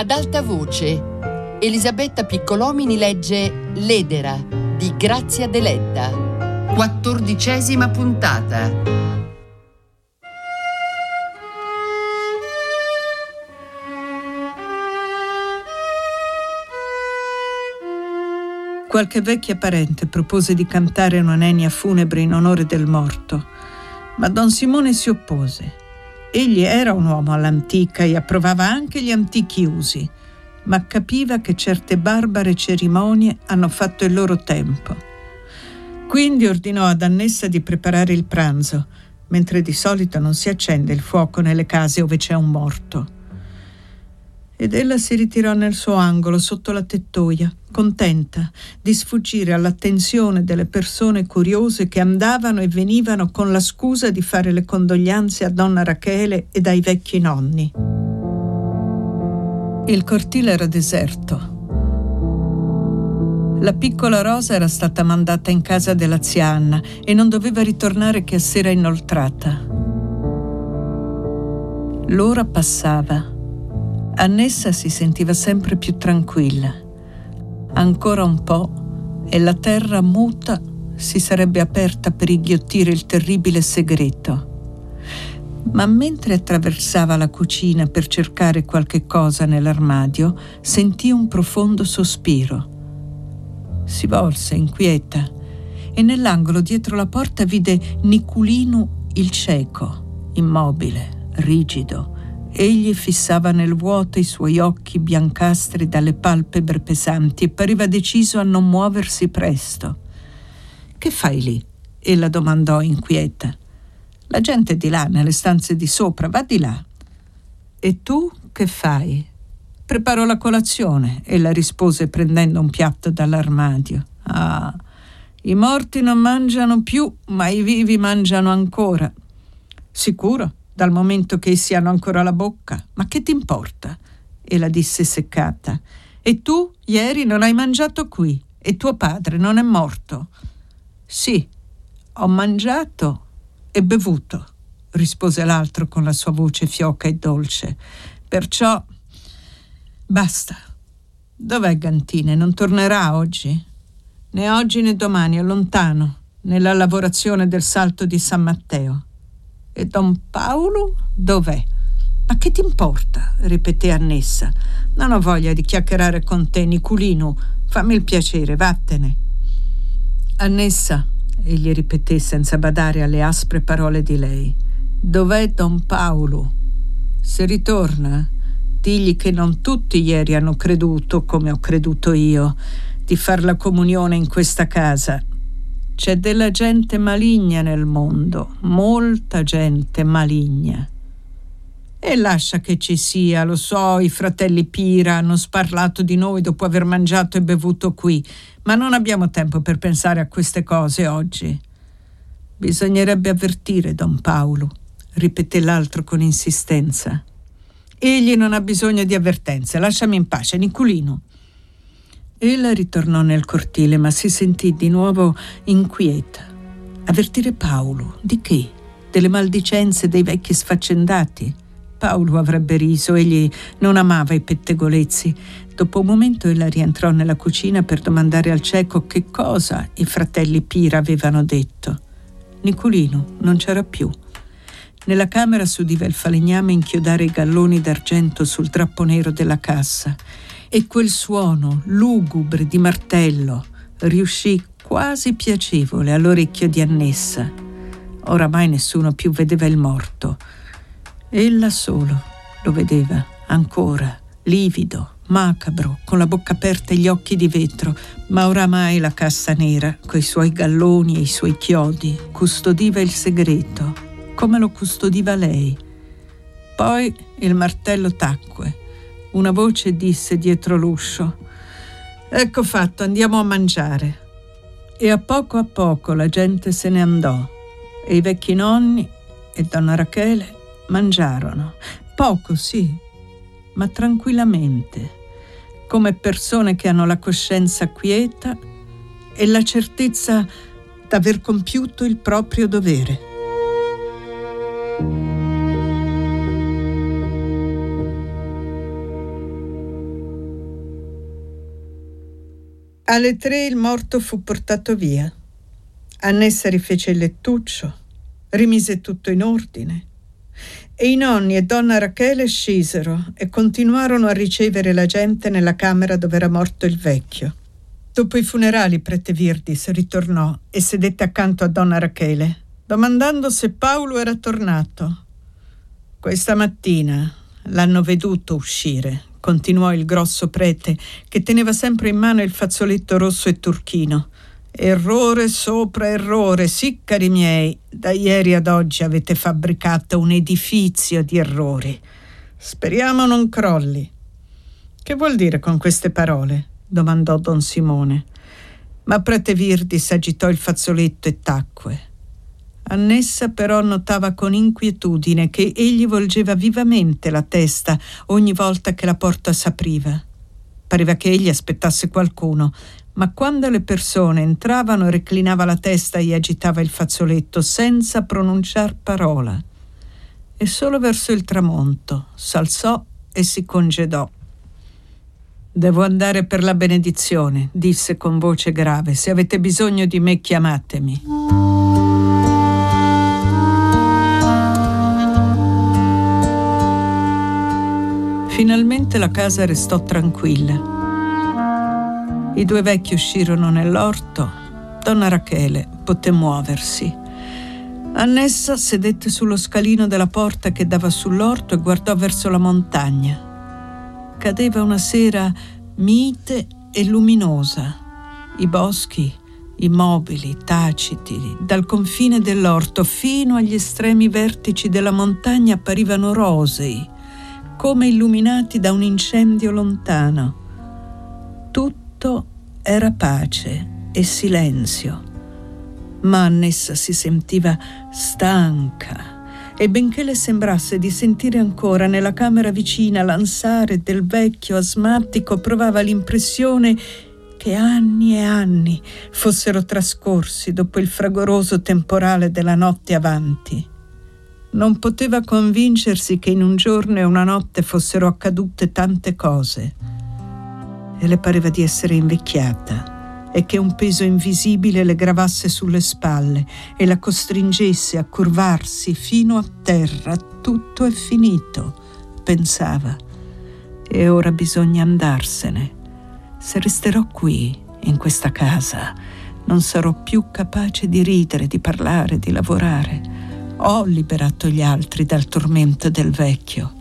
Ad alta voce, Elisabetta Piccolomini legge L'Edera di Grazia Deledda. 14ª puntata. Qualche vecchia parente propose di cantare una nenia funebre in onore del morto, ma Don Simone si oppose. Egli era un uomo all'antica e approvava anche gli antichi usi, ma capiva che certe barbare cerimonie hanno fatto il loro tempo. Quindi ordinò ad Annessa di preparare il pranzo, mentre di solito non si accende il fuoco nelle case ove c'è un morto. Ed ella si ritirò nel suo angolo sotto la tettoia, contenta di sfuggire all'attenzione delle persone curiose che andavano e venivano con la scusa di fare le condoglianze a donna Rachele e ai vecchi nonni. Il cortile era deserto. La piccola Rosa era stata mandata in casa della zia Anna e non doveva ritornare che a sera inoltrata. L'ora passava. Annessa si sentiva sempre più tranquilla. Ancora un po' e la terra muta si sarebbe aperta per inghiottire il terribile segreto. Ma mentre attraversava la cucina per cercare qualche cosa nell'armadio, sentì un profondo sospiro. Si volse inquieta e nell'angolo dietro la porta vide Niculino il cieco, immobile, rigido. Egli fissava nel vuoto i suoi occhi biancastri dalle palpebre pesanti e pareva deciso a non muoversi presto. «Che fai lì?» ella domandò inquieta. «La gente è di là, nelle stanze di sopra, va di là». «E tu che fai?» «Preparo la colazione», ella rispose prendendo un piatto dall'armadio. «Ah, i morti non mangiano più, ma i vivi mangiano ancora». «Sicuro? Dal momento che essi hanno ancora la bocca. Ma che ti importa?» Ella disse seccata. «E tu ieri non hai mangiato qui e tuo padre non è morto?» «Sì, ho mangiato e bevuto», rispose l'altro con la sua voce fioca e dolce. «Perciò basta. Dov'è Gantine? Non tornerà oggi?» «Né oggi né domani, è lontano, nella lavorazione del Salto di San Matteo». «E Don Paolo dov'è?» «Ma che ti importa?» ripeté Annessa. «Non ho voglia di chiacchierare con te, Niculino. Fammi il piacere, vattene». «Annessa», egli ripeté senza badare alle aspre parole di lei, «dov'è Don Paolo? Se ritorna, digli che non tutti ieri hanno creduto, come ho creduto io, di far la comunione in questa casa. C'è della gente maligna nel mondo, molta gente maligna. E lascia che ci sia, lo so, i fratelli Pira hanno sparlato di noi dopo aver mangiato e bevuto qui, ma non abbiamo tempo per pensare a queste cose oggi». «Bisognerebbe avvertire Don Paolo», ripeté l'altro con insistenza. «Egli non ha bisogno di avvertenze, lasciami in pace, Niculino». Ella ritornò nel cortile, ma si sentì di nuovo inquieta. Avvertire Paolo? Di che? Delle maldicenze dei vecchi sfaccendati? Paolo avrebbe riso, egli non amava i pettegolezzi. Dopo un momento ella rientrò nella cucina per domandare al cieco che cosa i fratelli Pira avevano detto. Niculino non c'era più. Nella camera s'udiva il falegname inchiodare i galloni d'argento sul drappo nero della cassa. E quel suono lugubre di martello riuscì quasi piacevole all'orecchio di Annessa. Oramai nessuno più vedeva il morto. Ella solo lo vedeva ancora, livido, macabro, con la bocca aperta e gli occhi di vetro, ma oramai la cassa nera, coi suoi galloni e i suoi chiodi, custodiva il segreto, come lo custodiva lei. Poi il martello tacque. Una voce disse dietro l'uscio: «Ecco fatto, andiamo a mangiare». E a poco la gente se ne andò e i vecchi nonni e donna Rachele mangiarono. Poco, sì, ma tranquillamente, come persone che hanno la coscienza quieta e la certezza d'aver compiuto il proprio dovere. Alle 3 il morto fu portato via. Annessa rifece il lettuccio, rimise tutto in ordine e i nonni e donna Rachele scesero e continuarono a ricevere la gente nella camera dove era morto il vecchio. Dopo i funerali prete Virdis ritornò e sedette accanto a donna Rachele, domandando se Paolo era tornato. Questa mattina l'hanno veduto uscire, continuò il grosso prete, che teneva sempre in mano il fazzoletto rosso e turchino. Errore sopra errore, sì, cari miei, da ieri ad oggi avete fabbricato un edifizio di errori. Speriamo non crolli. Che vuol dire con queste parole? Domandò don Simone. Ma prete Virdis agitò il fazzoletto e tacque. Annessa però notava con inquietudine che egli volgeva vivamente la testa ogni volta che la porta s'apriva. Pareva che egli aspettasse qualcuno, ma quando le persone entravano reclinava la testa e agitava il fazzoletto senza pronunciar parola. E solo verso il tramonto s'alzò e si congedò. «Devo andare per la benedizione», disse con voce grave. «Se avete bisogno di me, chiamatemi». Finalmente la casa restò tranquilla. I 2 vecchi uscirono nell'orto. Donna Rachele poté muoversi. Annessa sedette sullo scalino della porta che dava sull'orto e guardò verso la montagna. Cadeva una sera mite e luminosa. I boschi, immobili, taciti, dal confine dell'orto fino agli estremi vertici della montagna apparivano rosei, come illuminati da un incendio lontano. Tutto era pace e silenzio, ma Annessa si sentiva stanca e benché le sembrasse di sentire ancora nella camera vicina l'ansare del vecchio asmatico, provava l'impressione che anni e anni fossero trascorsi dopo il fragoroso temporale della notte avanti. Non poteva convincersi che in un giorno e una notte fossero accadute tante cose e le pareva di essere invecchiata e che un peso invisibile le gravasse sulle spalle e la costringesse a curvarsi fino a terra. Tutto è finito, pensava, e ora bisogna andarsene. Se resterò qui, in questa casa, non sarò più capace di ridere, di parlare, di lavorare. Ho liberato gli altri dal tormento del vecchio,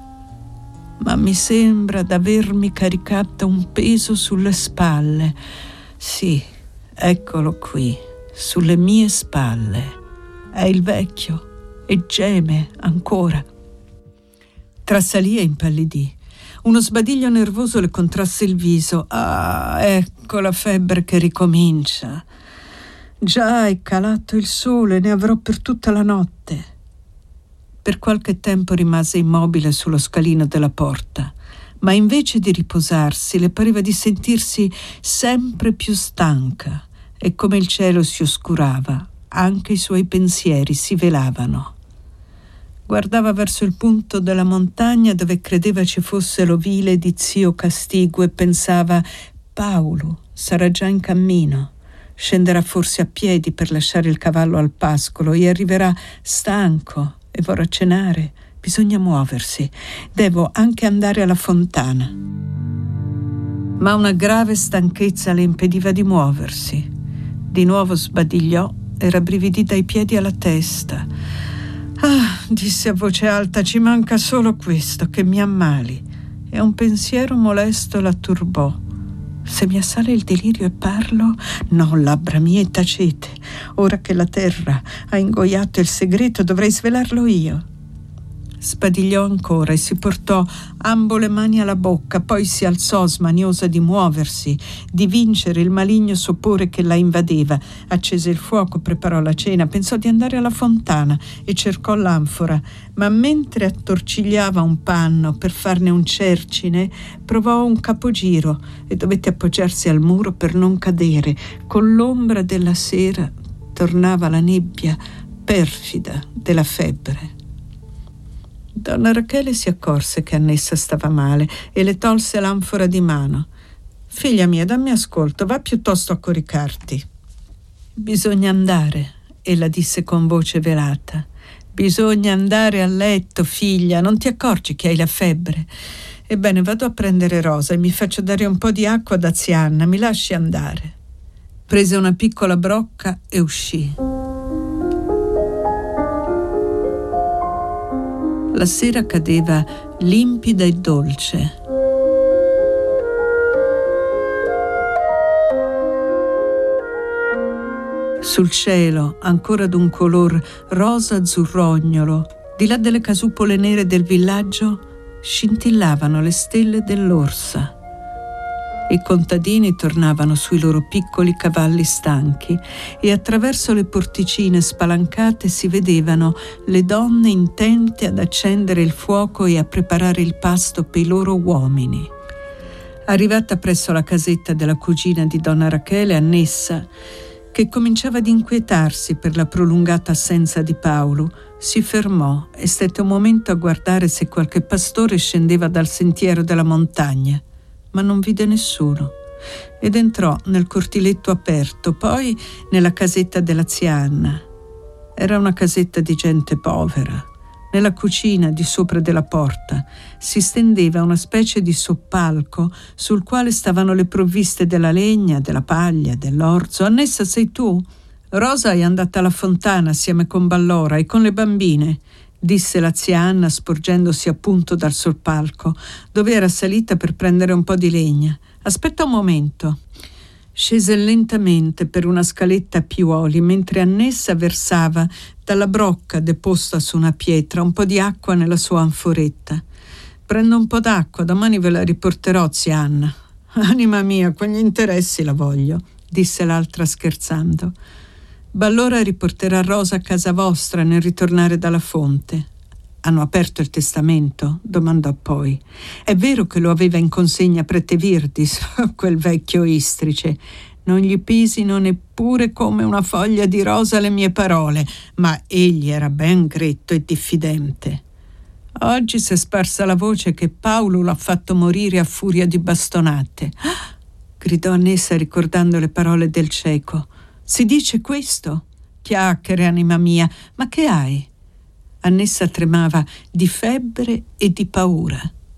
ma mi sembra d'avermi caricata un peso sulle spalle. Sì, eccolo qui, sulle mie spalle. È il vecchio e geme ancora. Trasalì e impallidì. Uno sbadiglio nervoso le contrasse il viso. Ah, ecco la febbre che ricomincia. Già è calato il sole, ne avrò per tutta la notte. Per qualche tempo rimase immobile sullo scalino della porta, ma invece di riposarsi le pareva di sentirsi sempre più stanca e come il cielo si oscurava, anche i suoi pensieri si velavano. Guardava verso il punto della montagna dove credeva ci fosse l'ovile di zio Castigo e pensava: Paolo sarà già in cammino. Scenderà forse a piedi per lasciare il cavallo al pascolo e arriverà stanco e vorrà cenare. Bisogna muoversi. Devo anche andare alla fontana. Ma una grave stanchezza le impediva di muoversi. Di nuovo sbadigliò e rabbrividì dai piedi alla testa. Ah, disse a voce alta, ci manca solo questo, che mi ammali. E un pensiero molesto la turbò. Se mi assale il delirio e parlo, no, labbra mie, tacete. Ora che la terra ha ingoiato il segreto, dovrei svelarlo io. Sbadigliò ancora e si portò ambo le mani alla bocca, poi si alzò smaniosa di muoversi, di vincere il maligno sopore che la invadeva. Accese il fuoco, preparò la cena, pensò di andare alla fontana e cercò l'anfora, ma mentre attorcigliava un panno per farne un cercine, provò un capogiro e dovette appoggiarsi al muro per non cadere. Con l'ombra della sera tornava la nebbia perfida della febbre. Donna Rachele si accorse che Annessa stava male e le tolse l'anfora di mano. Figlia mia, dammi ascolto, va piuttosto a coricarti. Bisogna andare, ella disse con voce velata. Bisogna andare a letto, figlia, non ti accorgi che hai la febbre? Ebbene, vado a prendere Rosa e mi faccio dare un po' di acqua da zia Anna, mi lasci andare. Prese una piccola brocca e uscì. La sera cadeva limpida e dolce. Sul cielo, ancora d'un color rosa-azzurrognolo, di là delle casupole nere del villaggio, scintillavano le stelle dell'Orsa. I contadini tornavano sui loro piccoli cavalli stanchi e attraverso le porticine spalancate si vedevano le donne intente ad accendere il fuoco e a preparare il pasto per i loro uomini. Arrivata presso la casetta della cugina di donna Rachele, Annessa, che cominciava ad inquietarsi per la prolungata assenza di Paolo, si fermò e stette un momento a guardare se qualche pastore scendeva dal sentiero della montagna, ma non vide nessuno ed entrò nel cortiletto aperto, poi nella casetta della zia Anna. Era una casetta di gente povera. Nella cucina di sopra della porta si stendeva una specie di soppalco sul quale stavano le provviste della legna, della paglia, dell'orzo. Annessa, sei tu? Rosa è andata alla fontana assieme con Ballora e con le bambine, disse la zia Anna sporgendosi appunto dal soppalco, dove era salita per prendere un po' di legna. Aspetta un momento. Scese lentamente per una scaletta a piuoli mentre Annessa versava dalla brocca deposta su una pietra un po' di acqua nella sua anforetta. Prendo un po' d'acqua, domani ve la riporterò, zia Anna. Anima mia, quegli interessi la voglio, disse l'altra scherzando. Ballora riporterà Rosa a casa vostra nel ritornare dalla fonte. Hanno aperto il testamento? Domandò poi. È vero che lo aveva in consegna prete Virdis, quel vecchio istrice. Non gli pisino neppure come una foglia di rosa le mie parole, ma egli era ben gretto e diffidente. Oggi si è sparsa la voce che Paolo l'ha fatto morire a furia di bastonate. Ah! Gridò Annessa ricordando le parole del cieco. Si dice questo? Chiacchiere, anima mia, ma che hai? Annessa tremava di febbre e di paura.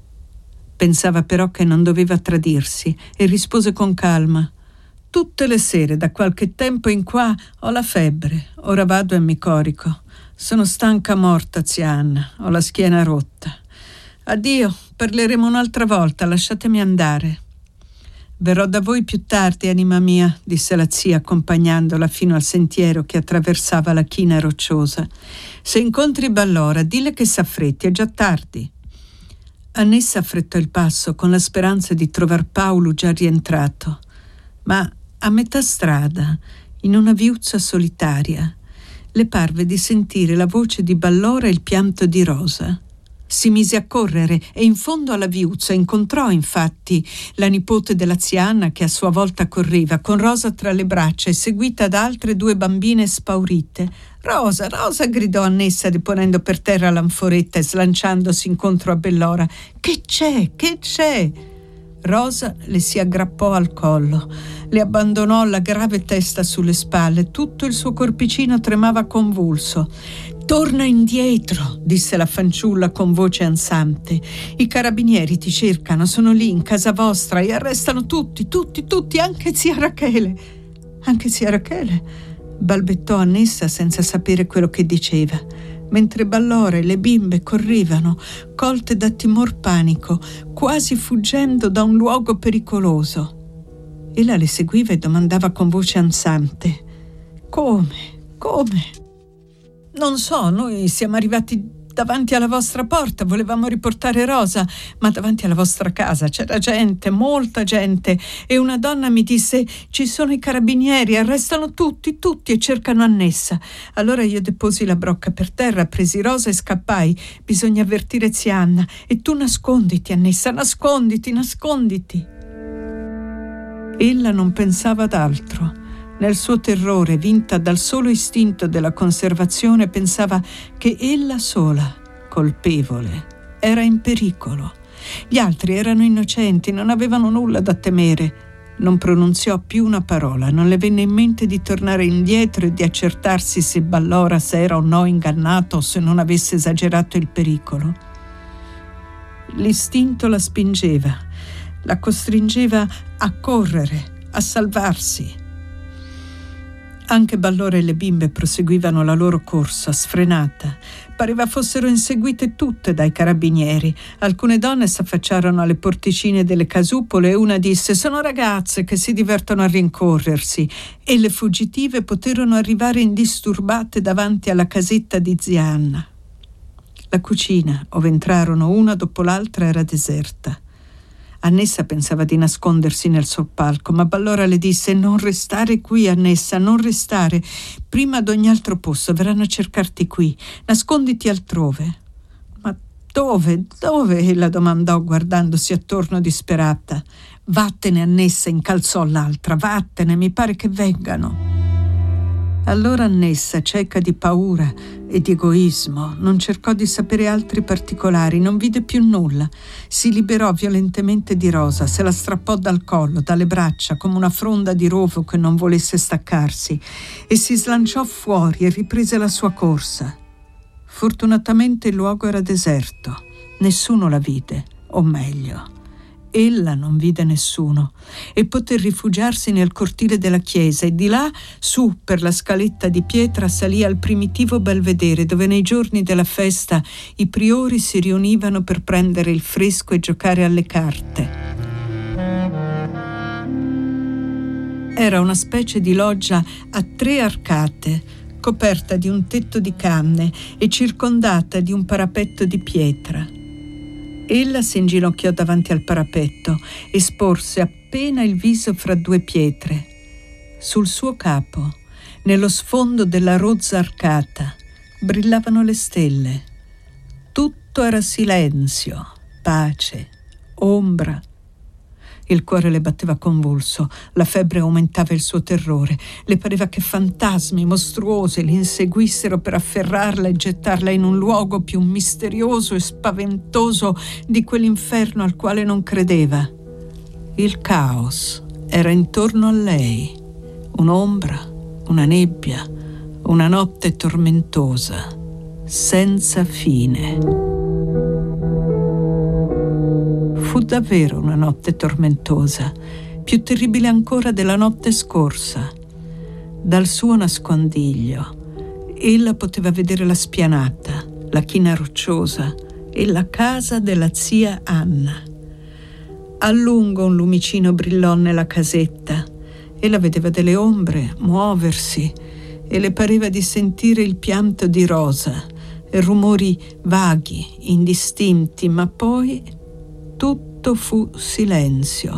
Pensava però che non doveva tradirsi e rispose con calma. Tutte le sere da qualche tempo in qua ho la febbre, ora vado e mi corico. Sono stanca morta, zia Anna, ho la schiena rotta. Addio, parleremo un'altra volta, lasciatemi andare. Verrò da voi più tardi, anima mia, disse la zia accompagnandola fino al sentiero che attraversava la china rocciosa. Se incontri Ballora, dille che s'affretti, è già tardi. Annessa affrettò il passo con la speranza di trovar Paolo già rientrato. Ma a metà strada, in una viuzza solitaria, le parve di sentire la voce di Ballora e il pianto di Rosa. Si mise a correre e in fondo alla viuzza incontrò infatti la nipote della zia Anna che a sua volta correva con Rosa tra le braccia e seguita da altre 2 bambine spaurite. Rosa, Rosa, gridò Annessa deponendo per terra l'anforetta e slanciandosi incontro a Ballora. Che c'è? Che c'è? Rosa le si aggrappò al collo, le abbandonò la grave testa sulle spalle, tutto il suo corpicino tremava convulso. Torna indietro, disse la fanciulla con voce ansante. I carabinieri ti cercano, sono lì in casa vostra e arrestano tutti, anche zia Rachele. Anche zia Rachele? Balbettò Annessa senza sapere quello che diceva, mentre Ballora e le bimbe correvano, colte da timor panico, quasi fuggendo da un luogo pericoloso. Ella le seguiva e domandava con voce ansante: Come? Non so, noi siamo arrivati davanti alla vostra porta, volevamo riportare Rosa, ma davanti alla vostra casa c'era gente, molta gente, e una donna mi disse: ci sono i carabinieri, arrestano tutti e cercano Annessa. Allora io deposi la brocca per terra, presi Rosa e scappai. Bisogna avvertire zia Anna. E tu nasconditi, Annessa, nasconditi. Ella non pensava ad altro. Nel suo terrore, vinta dal solo istinto della conservazione, pensava che ella sola, colpevole, era in pericolo. Gli altri erano innocenti, non avevano nulla da temere. Non pronunziò più una parola, non le venne in mente di tornare indietro e di accertarsi se Ballora se era o no ingannato o se non avesse esagerato il pericolo. L'istinto la spingeva, la costringeva a correre, a salvarsi. Anche Ballora e le bimbe proseguivano la loro corsa, sfrenata. Pareva fossero inseguite tutte dai carabinieri. Alcune donne s'affacciarono alle porticine delle casupole e una disse: «Sono ragazze che si divertono a rincorrersi», e le fuggitive poterono arrivare indisturbate davanti alla casetta di zia Anna. La cucina, ove entrarono una dopo l'altra, era deserta. Annessa pensava di nascondersi nel soppalco, ma Ballora le disse: «Non restare qui, Annessa, non restare. Prima d'ogni altro posto verranno a cercarti qui. Nasconditi altrove». «Ma dove? Dove?» ella domandò, guardandosi attorno disperata. «Vattene, Annessa», incalzò l'altra. «Vattene, mi pare che vengano». Allora Annessa, cieca di paura e di egoismo, non cercò di sapere altri particolari, non vide più nulla. Si liberò violentemente di Rosa, se la strappò dal collo, dalle braccia, come una fronda di rovo che non volesse staccarsi, e si slanciò fuori e riprese la sua corsa. Fortunatamente il luogo era deserto. Nessuno la vide, o meglio, ella non vide nessuno, e poté rifugiarsi nel cortile della chiesa e di là, su per la scaletta di pietra, salì al primitivo belvedere dove nei giorni della festa i priori si riunivano per prendere il fresco e giocare alle carte. Era una specie di loggia a 3 arcate, coperta di un tetto di canne e circondata di un parapetto di pietra. Ella si inginocchiò davanti al parapetto e sporse appena il viso fra 2 pietre. Sul suo capo, nello sfondo della rozza arcata, brillavano le stelle. Tutto era silenzio, pace, ombra. Il cuore le batteva convulso, la febbre aumentava il suo terrore. Le pareva che fantasmi mostruosi li inseguissero per afferrarla e gettarla in un luogo più misterioso e spaventoso di quell'inferno al quale non credeva. Il caos era intorno a lei, un'ombra, una nebbia, una notte tormentosa, senza fine. Fu davvero una notte tormentosa, più terribile ancora della notte scorsa. Dal suo nascondiglio ella poteva vedere la spianata, la china rocciosa e la casa della zia Anna. A lungo un lumicino brillò nella casetta. Ella vedeva delle ombre muoversi e le pareva di sentire il pianto di Rosa e rumori vaghi, indistinti, ma poi tutto fu silenzio.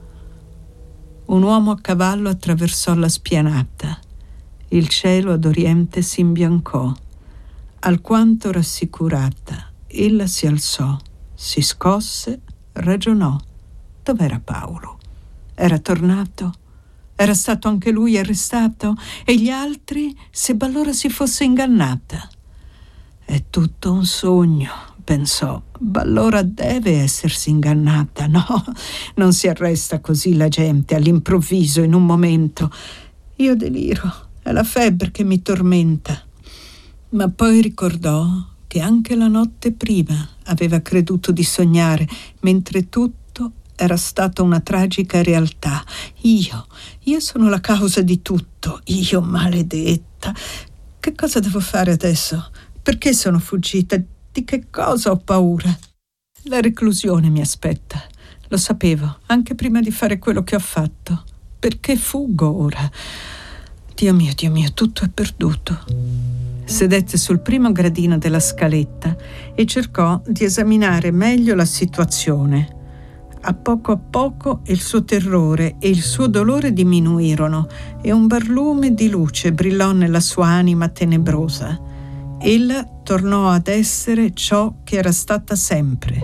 Un uomo a cavallo attraversò la spianata. Il cielo ad oriente si imbiancò. Alquanto rassicurata, ella si alzò, si scosse, ragionò. Dov'era Paolo? Era tornato? Era stato anche lui arrestato? E gli altri, se Ballora si fosse ingannata? È tutto un sogno, pensò. Ballora deve essersi ingannata. No, non si arresta così la gente all'improvviso, in un momento. Io deliro, è la febbre che mi tormenta. Ma poi ricordò che anche la notte prima aveva creduto di sognare, mentre tutto era stata una tragica realtà. Io sono la causa di tutto, io maledetta. Che cosa devo fare adesso? Perché sono fuggita? Di che cosa ho paura? La reclusione mi aspetta. Lo sapevo, anche prima di fare quello che ho fatto. Perché fuggo ora? Dio mio, tutto è perduto. Sedette sul primo gradino della scaletta e cercò di esaminare meglio la situazione. A poco il suo terrore e il suo dolore diminuirono e un barlume di luce brillò nella sua anima tenebrosa. Ella tornò ad essere ciò che era stata sempre.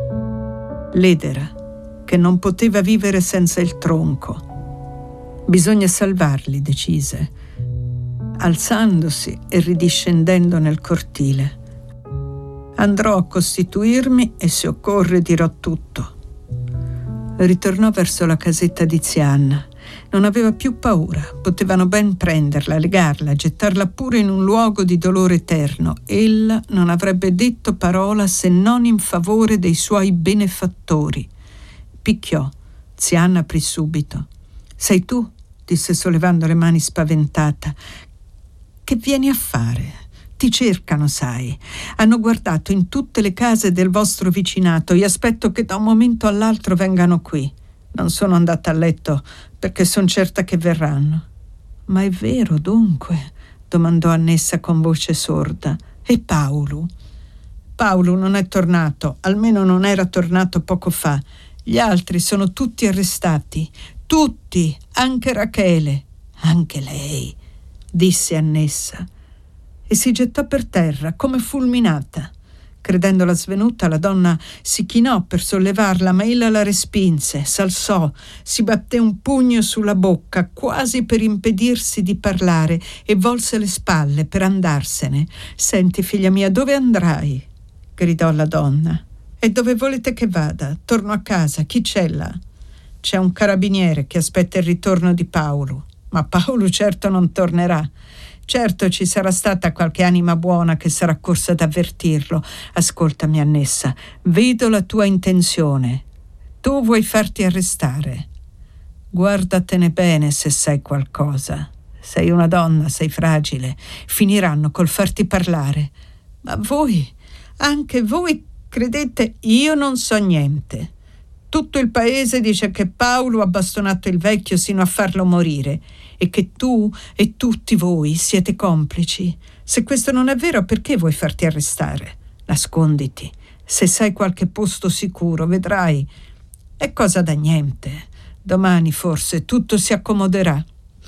L'edera, che non poteva vivere senza il tronco. Bisogna salvarli, decise, alzandosi e ridiscendendo nel cortile. Andrò a costituirmi e se occorre dirò tutto. Ritornò verso la casetta di zia Anna. Non aveva più paura, potevano ben prenderla, legarla, gettarla pure in un luogo di dolore eterno. Ella non avrebbe detto parola se non in favore dei suoi benefattori. Picchiò. Zia Anna aprì subito. «Sei tu?» disse sollevando le mani spaventata. «Che vieni a fare? Ti cercano, sai. Hanno guardato in tutte le case del vostro vicinato. Io aspetto che da un momento all'altro vengano qui. Non sono andata a letto perché sono certa che verranno». «Ma è vero, dunque?» domandò Annessa con voce sorda. «E Paolo?» «Paolo non è tornato, almeno non era tornato poco fa. Gli altri sono tutti arrestati. Tutti, anche Rachele». «Anche lei», disse Annessa, e si gettò per terra come fulminata. Credendola svenuta, la donna si chinò per sollevarla, ma ella la respinse, s'alzò, si batté un pugno sulla bocca, quasi per impedirsi di parlare, e volse le spalle per andarsene. «Senti, figlia mia, dove andrai?» gridò la donna. «E dove volete che vada? Torno a casa. Chi c'è là?» «C'è un carabiniere che aspetta il ritorno di Paolo». «Ma Paolo certo non tornerà». «Certo ci sarà stata qualche anima buona che sarà corsa ad avvertirlo. Ascoltami, Annessa, vedo la tua intenzione. Tu vuoi farti arrestare. Guardatene bene se sai qualcosa. Sei una donna, sei fragile. Finiranno col farti parlare. Ma voi, anche voi, credete? Io non so niente. Tutto il paese dice che Paolo ha bastonato il vecchio sino a farlo morire e che tu e tutti voi siete complici. Se questo non è vero, perché vuoi farti arrestare? Nasconditi. Se sai qualche posto sicuro, vedrai. È cosa da niente. Domani forse tutto si accomoderà».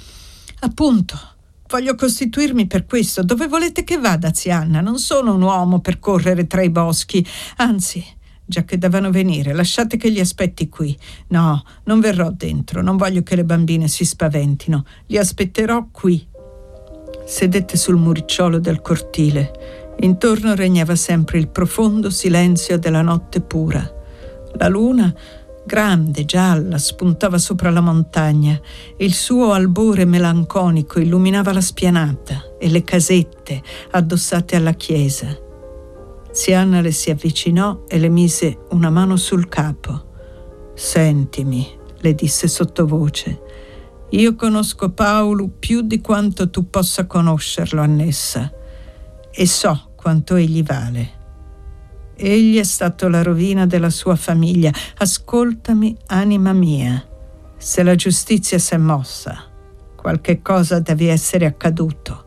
«Appunto, voglio costituirmi per questo. Dove volete che vada, zia Anna? Non sono un uomo per correre tra i boschi. Anzi, già che devono venire, lasciate che li aspetti qui. No, non verrò dentro, non voglio che le bambine si spaventino. Li aspetterò qui». Sedette sul muricciolo del cortile. Intorno regnava sempre il profondo silenzio della notte pura. La luna, grande, gialla, spuntava sopra la montagna e il suo albore melanconico illuminava la spianata e le casette addossate alla chiesa. Zia Anna le si avvicinò e le mise una mano sul capo. «Sentimi», le disse sottovoce, «io conosco Paolo più di quanto tu possa conoscerlo, Annessa, e so quanto egli vale. Egli è stato la rovina della sua famiglia. Ascoltami, anima mia. Se la giustizia s'è mossa, qualche cosa deve essere accaduto».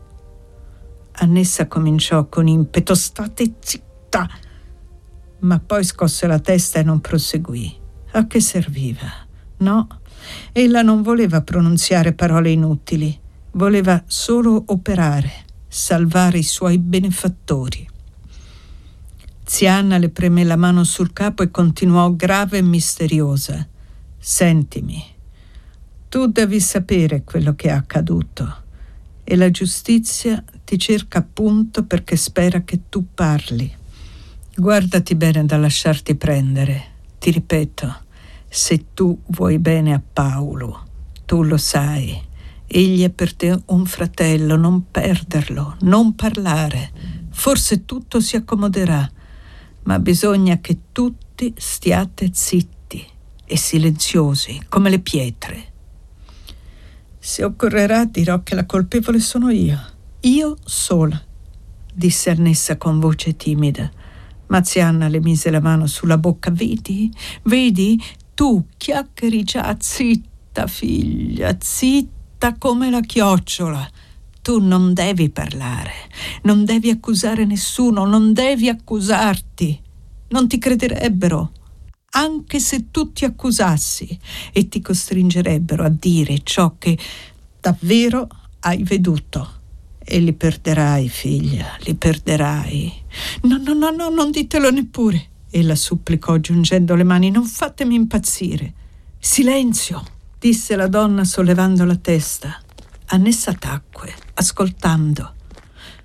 Annessa cominciò con impeto: «State zitta!» Ma poi scosse la testa e non proseguì. A che serviva? No, ella non voleva pronunziare parole inutili, voleva solo operare, salvare i suoi benefattori. Zia Anna le preme la mano sul capo e continuò grave e misteriosa: «Sentimi, tu devi sapere quello che è accaduto e la giustizia ti cerca appunto perché spera che tu parli. Guardati bene da lasciarti prendere. Ti ripeto, se tu vuoi bene a Paolo, tu lo sai, egli è per te un fratello, non perderlo, non parlare. Forse tutto si accomoderà, ma bisogna che tutti stiate zitti e silenziosi come le pietre. Se occorrerà dirò che la colpevole sono io sola», disse Annessa con voce timida. Ma zia Anna le mise la mano sulla bocca. Vedi, tu chiacchieri già, zitta figlia, zitta come la chiocciola. Tu non devi parlare, non devi accusare nessuno, non devi accusarti. Non ti crederebbero, anche se tu ti accusassi, e ti costringerebbero a dire ciò che davvero hai veduto. E li perderai, figlia, li perderai. No, non ditelo neppure. Ella supplicò giungendo le mani. «Non fatemi impazzire». «Silenzio», disse la donna sollevando la testa. Annessa tacque, ascoltando.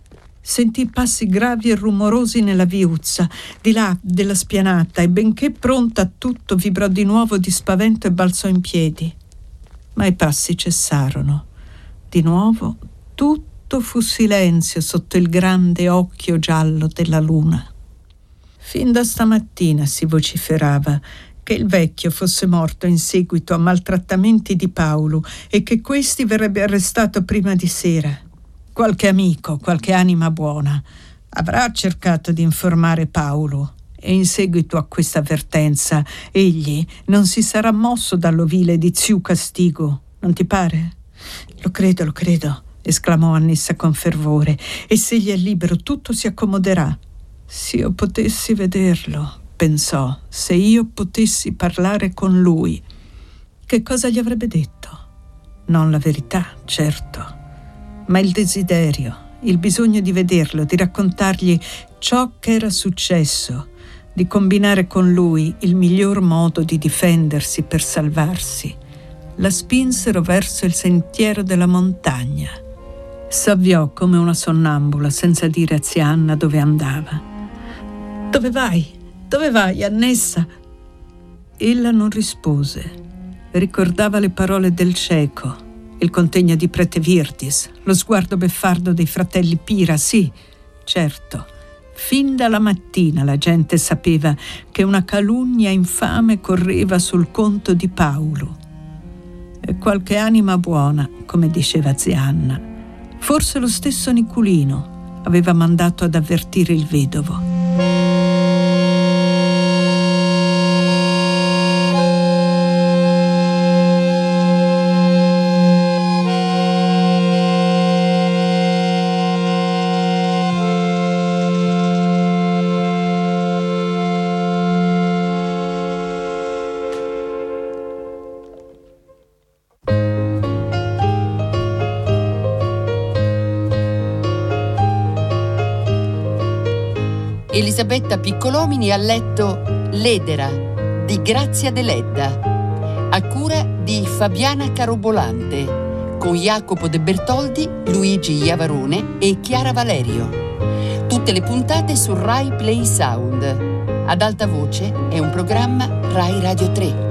Sentì passi gravi e rumorosi nella viuzza, di là della spianata, e benché pronta a tutto, vibrò di nuovo di spavento e balzò in piedi. Ma i passi cessarono. Di nuovo tutto fu silenzio sotto il grande occhio giallo della luna. Fin da stamattina si vociferava che il vecchio fosse morto in seguito a maltrattamenti di Paolo e che questi verrebbe arrestato prima di sera. Qualche amico, qualche anima buona avrà cercato di informare Paolo e in seguito a questa avvertenza egli non si sarà mosso dall'ovile di Ziu Castigo, non ti pare? Lo credo, esclamò Annessa con fervore, e se egli è libero tutto si accomoderà. Se io potessi vederlo, pensò, se io potessi parlare con lui. Che cosa gli avrebbe detto? Non la verità, certo, ma il desiderio, il bisogno di vederlo, di raccontargli ciò che era successo, di combinare con lui il miglior modo di difendersi per salvarsi, la spinsero verso il sentiero della montagna. S'avviò come una sonnambula senza dire a zia Anna dove andava. Dove vai, Annessa? Ella non rispose. Ricordava le parole del cieco, il contegno di prete Virdis, lo sguardo beffardo dei fratelli Pira, sì, certo. Fin dalla mattina la gente sapeva che una calunnia infame correva sul conto di Paolo. E qualche anima buona, come diceva zia Anna, forse lo stesso Niculino, aveva mandato ad avvertire il vedovo. Elisabetta Piccolomini ha letto L'Edera di Grazia Deledda, a cura di Fabiana Carobolante, con Jacopo De Bertoldi, Luigi Iavarone e Chiara Valerio. Tutte le puntate su Rai Play Sound. Ad alta voce è un programma Rai Radio 3.